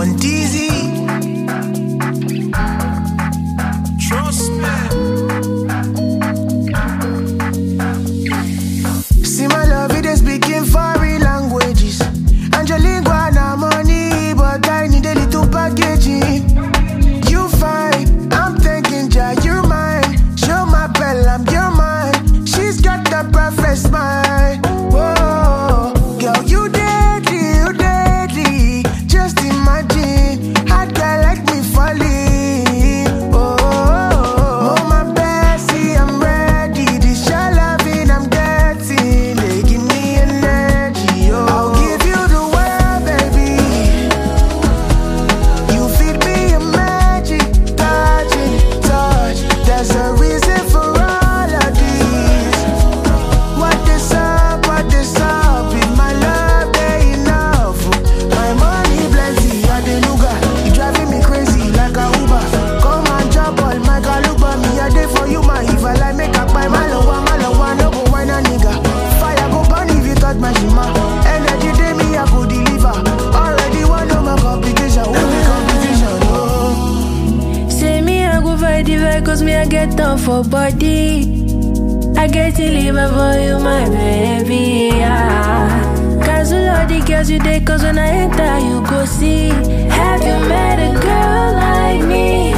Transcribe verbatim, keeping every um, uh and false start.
one D Z. Trust me. See my love, it is speaking foreign languages. Angelina na money, but I need a little packaging. You fine, I'm thinking, ja, you're mine. Show my bell, I'm your mine. She's got the perfect smile. Whoa, girl, you deadly, you deadly. Just imagine, hot guy like me falling. Oh, oh my Bessie, I'm ready. This your loving, I'm getting. They give me energy. Oh, I'll give you the world, baby. You feed me a magic, touching, touch. There's a reason for all of this. What is up, what is up? In my love, they enough. My money plenty, I the nuga. You driving me crazy like a Uber. Come and drop all my galuba. Me a day for you, my if I like make up my malawa, malawa, no go wine a nigga. Fire go burn if you touch my shima. Energy day me I go deliver. Already one of my complication, who be competition? Oh. Say me I go fight the fight, cause me I get tough for body. I get to live for you, my baby, yeah. Cancel all the girls you date, cause when I enter you go see. Have you met a girl like me?